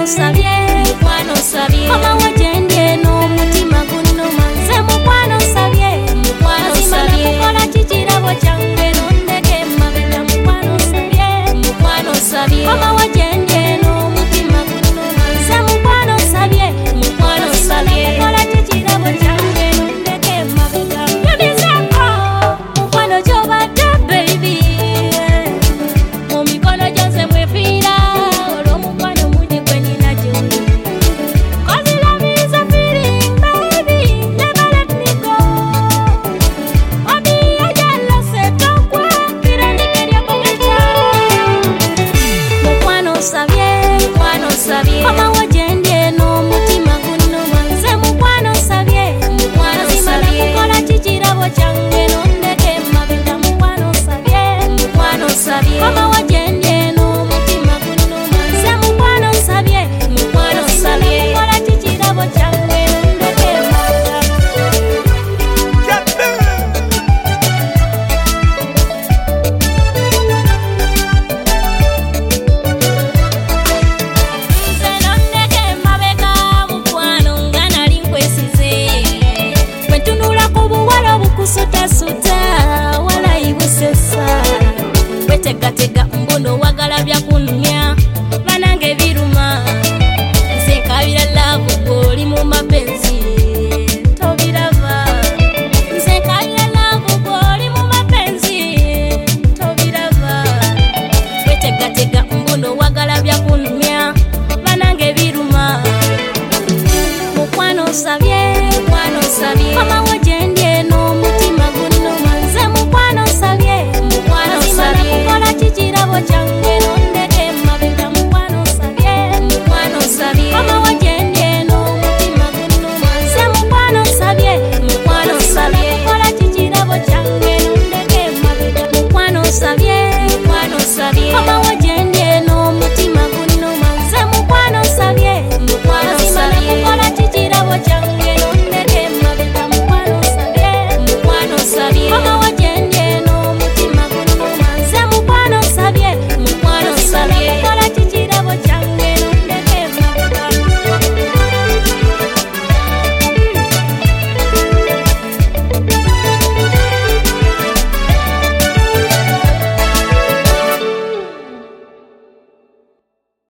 sabye, mukwano sabye. Mama wajendye no mutima gunnuma. Nze mukwano sabye, mukwano sabye. Kukola kikirabo kyange nondeke mabega. Mukwano sabye, mukwano sabye. Mama wajendye no mutima gunnuma. Nze mukwano sabye, mukwano sabye. Kukola kikirabo kyange nondeke mabega. Yabizeko mukwano gy'obadde baby. Mu mikono gyo nze mwefiira olw'omukwano mungi gwe nina gy'oli. 'Cause love is a feeling baby, never let me go. Obi ejalose tokwekira ndikirya kumecha. Mukwano sabye, mukwano sabye. Mama wajendye n'omutima gunnuma. Nze mukwano sabye, mukwano sabye. Kukola kikirabo kyange nondeke mabega. Mukwano sabye, mukwano sabye. Mama